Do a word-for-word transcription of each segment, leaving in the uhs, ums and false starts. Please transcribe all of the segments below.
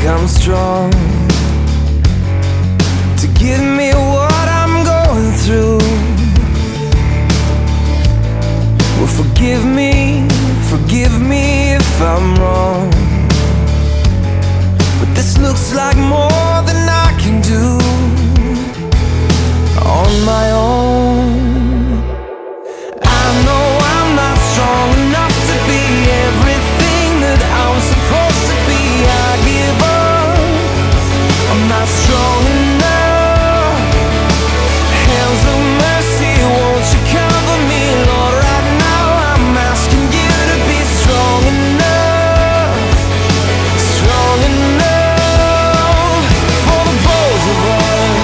I'm strong to give me what I'm going through. Well, forgive me, forgive me if I'm wrong, but this looks like more than I can do on my own. I know I'm not strong enough to be everything that I'm supposed to be. I give up, I'm not strong enough. Hands of mercy, won't you cover me, Lord? Right now I'm asking you to be strong enough, strong enough for the both of us.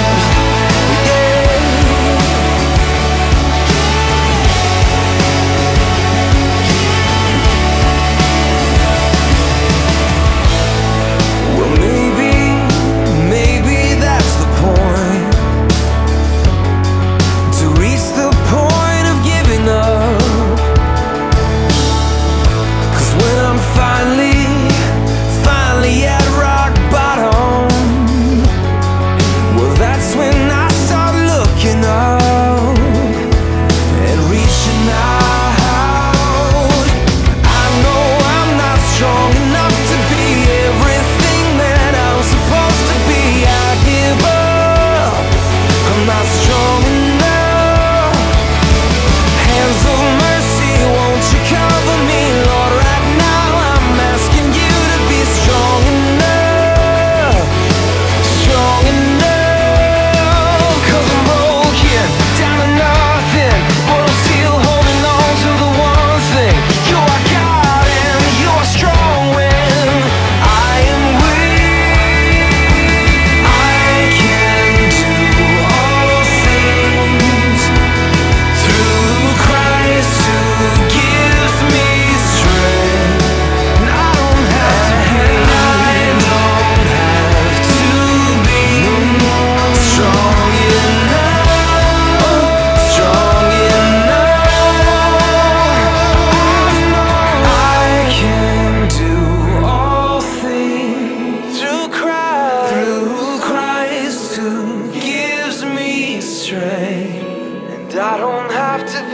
And I don't have to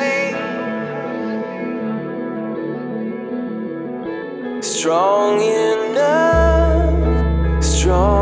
be strong enough, strong